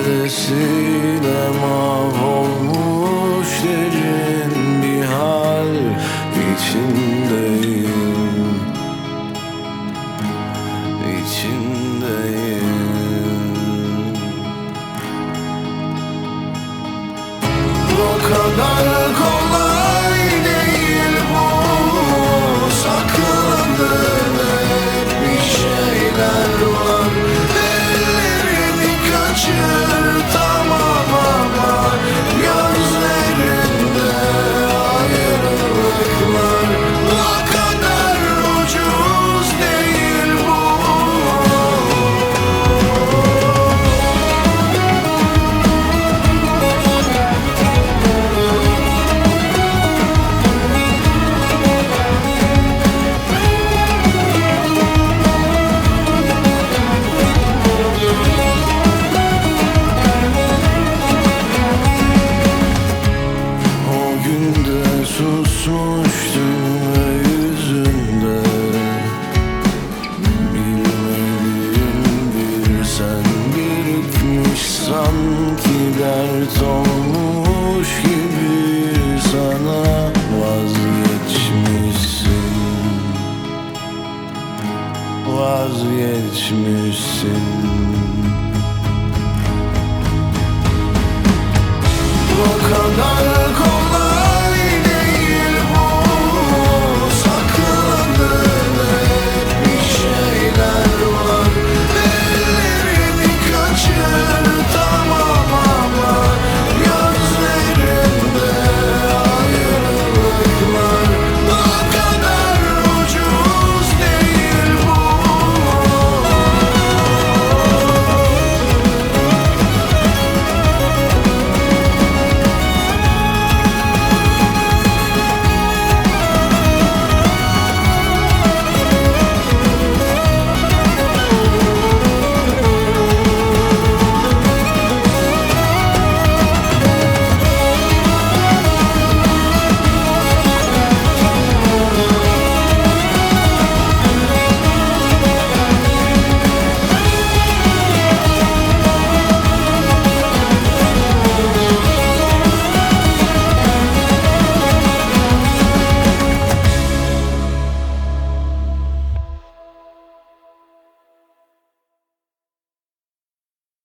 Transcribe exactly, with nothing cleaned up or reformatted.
ifadesiyle mahvolmuş derin bir hal içindeyim, içindeyim. O kadar kolay değil bu, sakladığın hep bir şeyler var. Ellerini kaçır tamam ama gözlerinde ayrılıklar. O kadar ucuz değil bu. Susmuştum ve yüzünde bilmediğim bir sen birikmiş, sanki dert olmuş gibi sana vazgeçmişsin, vazgeçmişsin.